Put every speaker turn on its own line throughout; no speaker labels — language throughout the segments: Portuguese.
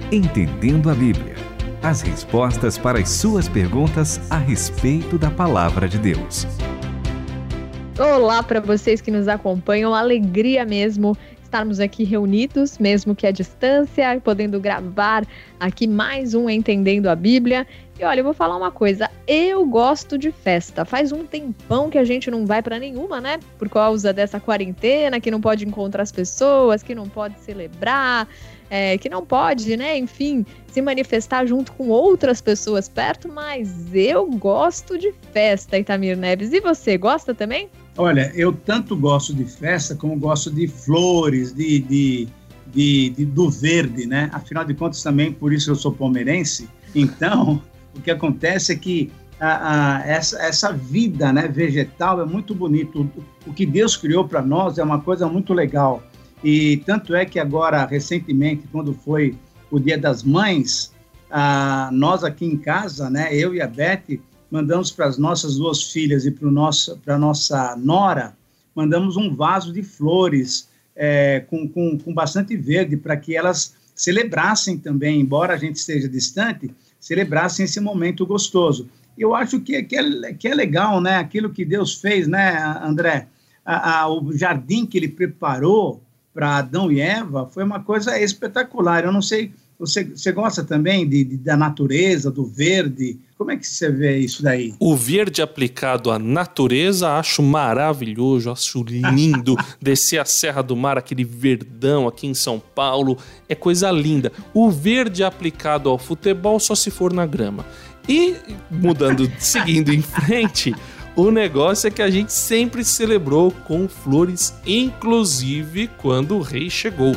Entendendo a Bíblia. As respostas para as suas perguntas a respeito da Palavra de Deus.
Olá para vocês que nos acompanham, alegria mesmo estarmos aqui reunidos, mesmo que à distância, podendo gravar aqui mais um Entendendo a Bíblia. E olha, eu vou falar uma coisa, eu gosto de festa. Faz um tempão que a gente não vai para nenhuma, né? Por causa dessa quarentena, que não pode encontrar as pessoas, que não pode celebrar, que não pode, né? Enfim, se manifestar junto com outras pessoas perto, mas eu gosto de festa, Itamir Neves. E você, gosta também?
Olha, eu tanto gosto de festa como gosto de flores, do verde, né? Afinal de contas, também, por isso eu sou palmeirense. Então, o que acontece é que essa vida, né, vegetal é muito bonito. O que Deus criou para nós é uma coisa muito legal. E tanto é que agora, recentemente, quando foi o Dia das Mães, nós aqui em casa, né, eu e a Beth, mandamos para as nossas duas filhas e para a nossa nora, mandamos um vaso de flores com bastante verde, para que elas celebrassem também, embora a gente esteja distante, celebrassem esse momento gostoso. Eu acho que é legal, né? Aquilo que Deus fez, né, André? O jardim que ele preparou para Adão e Eva foi uma coisa espetacular. Eu não sei, você gosta também da natureza, do verde? Como é que você vê isso daí?
O verde aplicado à natureza, acho maravilhoso, acho lindo. Descer a Serra do Mar, aquele verdão aqui em São Paulo, é coisa linda. O verde aplicado ao futebol só se for na grama. E, seguindo em frente, o negócio é que a gente sempre celebrou com flores, inclusive quando o rei chegou.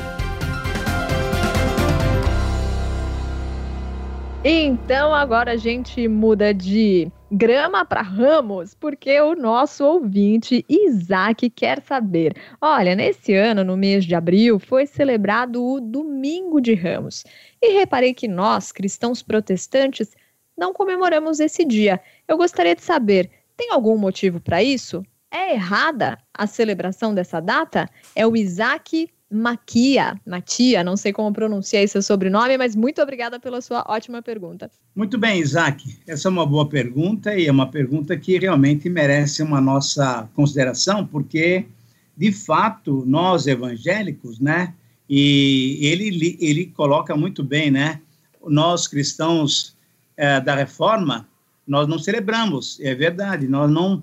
Então agora a gente muda de grama para ramos, porque o nosso ouvinte Isaac quer saber. Olha, nesse ano, no mês de abril, foi celebrado o Domingo de Ramos. E reparei que nós, cristãos protestantes, não comemoramos esse dia. Eu gostaria de saber, tem algum motivo para isso? É errada a celebração dessa data? É o Isaac Matia, não sei como pronunciar esse seu sobrenome, mas muito obrigada pela sua ótima pergunta.
Muito bem, Isaac, essa é uma boa pergunta e é uma pergunta que realmente merece uma nossa consideração, porque, de fato, nós evangélicos, né, e ele coloca muito bem, né, nós cristãos da Reforma, nós não celebramos, é verdade, nós não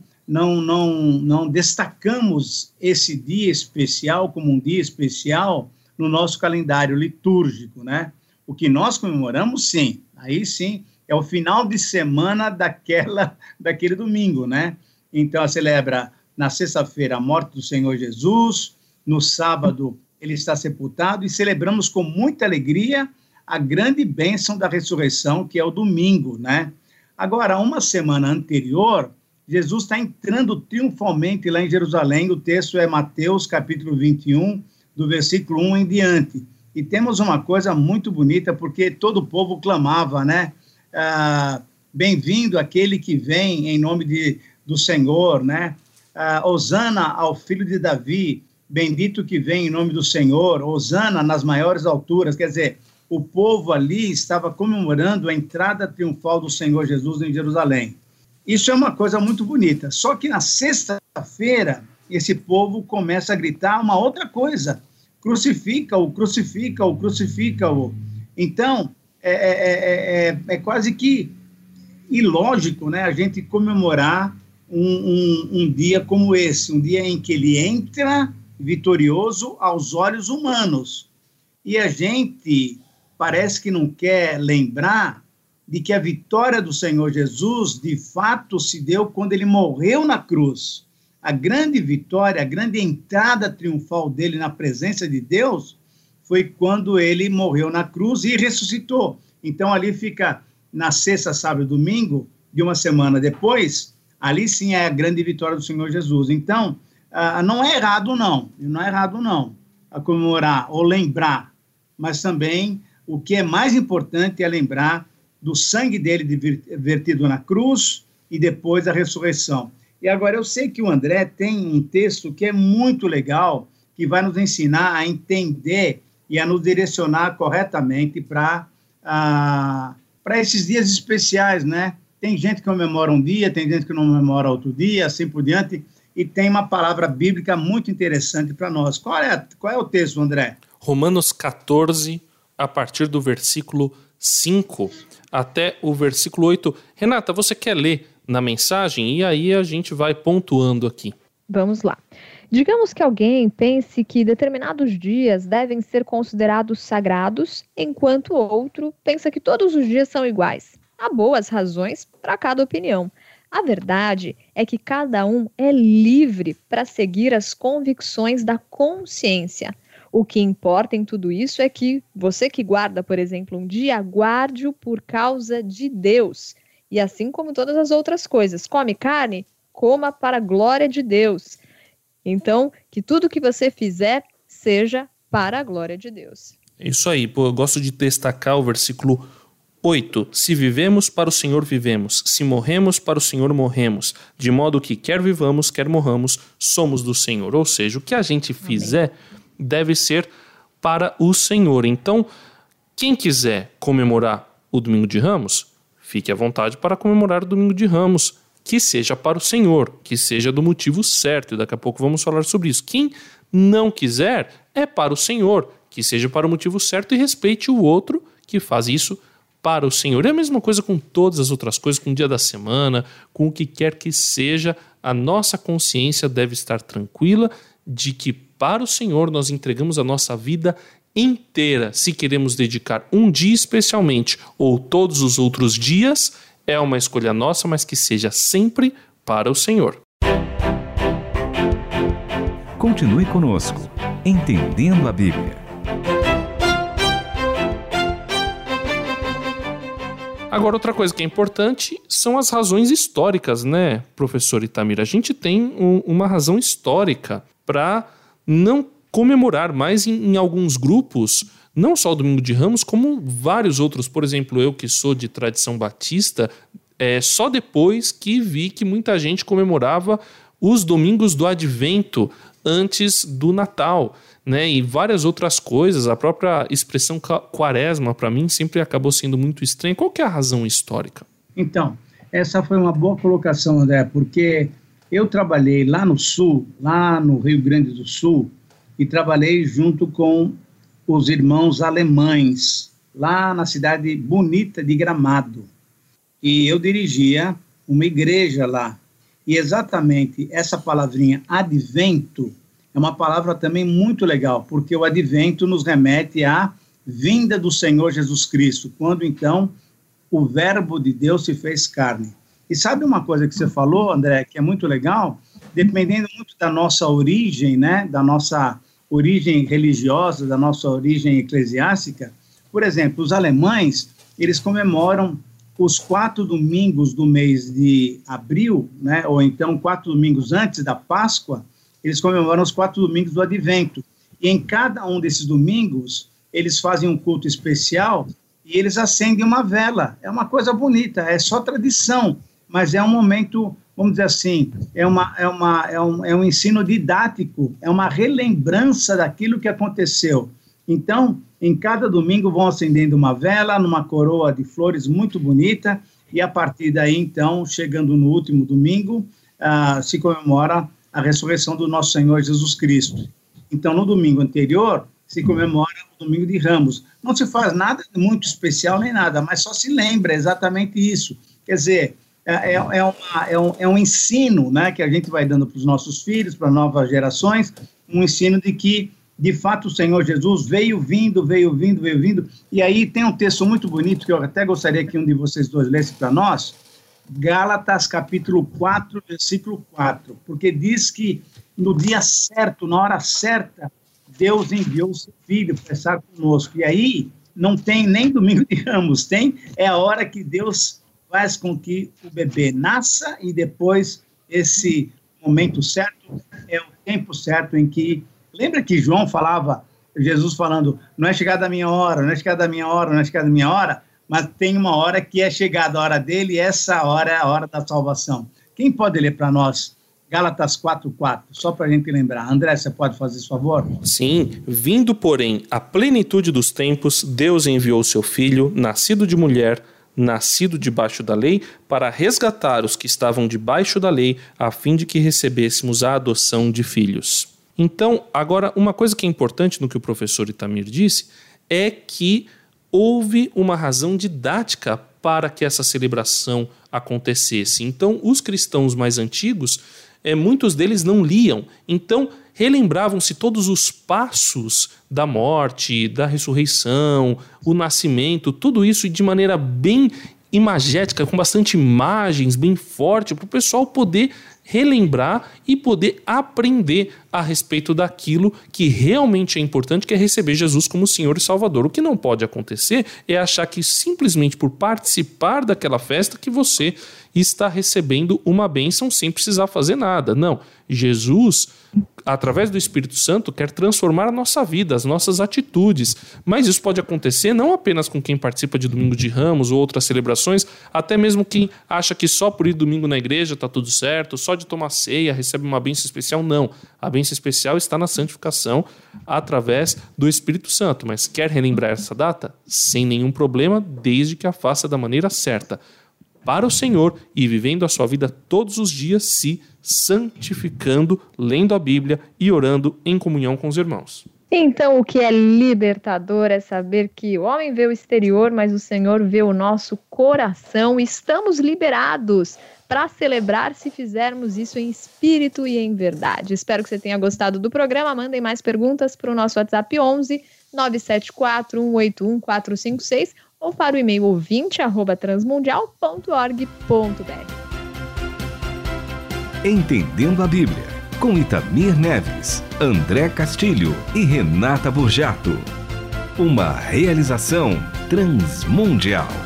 destacamos esse dia especial como um dia especial no nosso calendário litúrgico, né? O que nós comemoramos, sim, aí sim, é o final de semana daquele domingo, né? Então, celebra na sexta-feira a morte do Senhor Jesus, no sábado ele está sepultado e celebramos com muita alegria a grande bênção da ressurreição, que é o domingo, né? Agora, uma semana anterior, Jesus está entrando triunfalmente lá em Jerusalém, o texto é Mateus, capítulo 21, do versículo 1 em diante. E temos uma coisa muito bonita, porque todo o povo clamava, né? Bem-vindo aquele que vem em nome do Senhor, né? Hosana ao filho de Davi, bendito que vem em nome do Senhor, hosana nas maiores alturas. Quer dizer, o povo ali estava comemorando a entrada triunfal do Senhor Jesus em Jerusalém. Isso é uma coisa muito bonita. Só que na sexta-feira, esse povo começa a gritar uma outra coisa. Crucifica-o, crucifica-o, crucifica-o. Então, é quase que ilógico, né, a gente comemorar um dia como esse, um dia em que ele entra vitorioso aos olhos humanos. E a gente parece que não quer lembrar de que a vitória do Senhor Jesus, de fato, se deu quando ele morreu na cruz. A grande vitória, a grande entrada triunfal dele na presença de Deus foi quando ele morreu na cruz e ressuscitou. Então, ali fica na sexta, sábado e domingo, de uma semana depois, ali sim é a grande vitória do Senhor Jesus. Então, não é errado não, a comemorar ou lembrar, mas também o que é mais importante é lembrar do sangue dele vertido na cruz e depois a ressurreição. E agora eu sei que o André tem um texto que é muito legal, que vai nos ensinar a entender e a nos direcionar corretamente para para esses dias especiais, né? Tem gente que comemora um dia, tem gente que não comemora outro dia, assim por diante, e tem uma palavra bíblica muito interessante para nós. Qual é o texto, André?
Romanos 14, a partir do versículo 5 até o versículo 8. Renata, você quer ler na mensagem? E aí a gente vai pontuando aqui.
Vamos lá. Digamos que alguém pense que determinados dias devem ser considerados sagrados, enquanto outro pensa que todos os dias são iguais. Há boas razões para cada opinião. A verdade é que cada um é livre para seguir as convicções da consciência. O que importa em tudo isso é que você que guarda, por exemplo, um dia, guarde-o por causa de Deus. E assim como todas as outras coisas, come carne, coma para a glória de Deus. Então, que tudo que você fizer seja para a glória de Deus.
Isso aí, eu gosto de destacar o versículo 8. Se vivemos, para o Senhor vivemos. Se morremos, para o Senhor morremos. De modo que quer vivamos, quer morramos, somos do Senhor. Ou seja, o que a gente fizer deve ser para o Senhor. Então, quem quiser comemorar o Domingo de Ramos, fique à vontade para comemorar o Domingo de Ramos. Que seja para o Senhor, que seja do motivo certo, e daqui a pouco vamos falar sobre isso. Quem não quiser, é para o Senhor, que seja para o motivo certo e respeite o outro que faz isso para o Senhor. É a mesma coisa com todas as outras coisas, com o dia da semana, com o que quer que seja, a nossa consciência deve estar tranquila de que para o Senhor nós entregamos a nossa vida inteira. Se queremos dedicar um dia especialmente ou todos os outros dias, é uma escolha nossa, mas que seja sempre para o Senhor.
Continue conosco, Entendendo a Bíblia.
Agora, outra coisa que é importante são as razões históricas, né, professor Itamir? A gente tem uma razão histórica para não comemorar mais em alguns grupos, não só o Domingo de Ramos, como vários outros. Por exemplo, eu que sou de tradição batista, só depois que vi que muita gente comemorava os domingos do Advento antes do Natal, né? E várias outras coisas. A própria expressão quaresma, para mim, sempre acabou sendo muito estranha. Qual que é a razão histórica?
Então, essa foi uma boa colocação, André, porque eu trabalhei lá no Sul, lá no Rio Grande do Sul, e trabalhei junto com os irmãos alemães, lá na cidade bonita de Gramado. E eu dirigia uma igreja lá. E exatamente essa palavrinha advento é uma palavra também muito legal, porque o advento nos remete à vinda do Senhor Jesus Cristo, quando então o verbo de Deus se fez carne. E sabe uma coisa que você falou, André, que é muito legal? Dependendo muito da nossa origem, né, da nossa origem religiosa, da nossa origem eclesiástica, por exemplo, os alemães, eles comemoram os 4 domingos do mês de abril, né, ou então 4 domingos antes da Páscoa, eles comemoram os 4 domingos do Advento. E em cada um desses domingos, eles fazem um culto especial e eles acendem uma vela. É uma coisa bonita, é só tradição, mas é um momento, vamos dizer assim, é um ensino didático, é uma relembrança daquilo que aconteceu. Então, em cada domingo vão acendendo uma vela, numa coroa de flores muito bonita, e a partir daí, então, chegando no último domingo, se comemora a ressurreição do nosso Senhor Jesus Cristo. Então, no domingo anterior, se comemora o Domingo de Ramos. Não se faz nada muito especial nem nada, mas só se lembra exatamente isso. Quer dizer, é um ensino, né, que a gente vai dando para os nossos filhos, para novas gerações, um ensino de que, de fato, o Senhor Jesus veio vindo, e aí tem um texto muito bonito, que eu até gostaria que um de vocês dois lesse para nós, Gálatas capítulo 4, versículo 4, porque diz que no dia certo, na hora certa, Deus enviou o seu Filho para estar conosco, e aí não tem nem Domingo de Ramos, é a hora que Deus faz com que o bebê nasça, e depois esse momento certo é o tempo certo em que, lembra que João falava, Jesus falando, não é chegada a minha hora, não é chegada a minha hora, não é chegada a minha hora, mas tem uma hora que é chegada a hora dele, e essa hora é a hora da salvação. Quem pode ler para nós Gálatas 4:4, só para a gente lembrar. André, você pode fazer esse favor?
Sim, vindo, porém, a plenitude dos tempos, Deus enviou seu Filho, nascido de mulher, nascido debaixo da lei, para resgatar os que estavam debaixo da lei, a fim de que recebêssemos a adoção de filhos. Então, agora, uma coisa que é importante no que o professor Itamir disse é que houve uma razão didática para que essa celebração acontecesse. Então, os cristãos mais antigos, muitos deles não liam, então relembravam-se todos os passos da morte, da ressurreição, o nascimento, tudo isso de maneira bem imagética, com bastante imagens, bem forte, para o pessoal poder relembrar e poder aprender a respeito daquilo que realmente é importante, que é receber Jesus como Senhor e Salvador. O que não pode acontecer é achar que simplesmente por participar daquela festa que você está recebendo uma bênção sem precisar fazer nada. Não, Jesus, através do Espírito Santo, quer transformar a nossa vida, as nossas atitudes. Mas isso pode acontecer não apenas com quem participa de Domingo de Ramos ou outras celebrações, até mesmo quem acha que só por ir domingo na igreja está tudo certo, só de tomar ceia recebe uma bênção especial. Não, a bênção especial está na santificação através do Espírito Santo. Mas quer relembrar essa data? Sem nenhum problema, desde que a faça da maneira certa, para o Senhor, e vivendo a sua vida todos os dias, se santificando, lendo a Bíblia e orando em comunhão com os irmãos.
Então, o que é libertador é saber que o homem vê o exterior, mas o Senhor vê o nosso coração. Estamos liberados para celebrar se fizermos isso em espírito e em verdade. Espero que você tenha gostado do programa. Mandem mais perguntas para o nosso WhatsApp 11 974 181 456 ou para o e-mail ouvinte@transmundial.org.br.
Entendendo a Bíblia, com Itamir Neves, André Castilho e Renata Burjato. Uma realização Transmundial.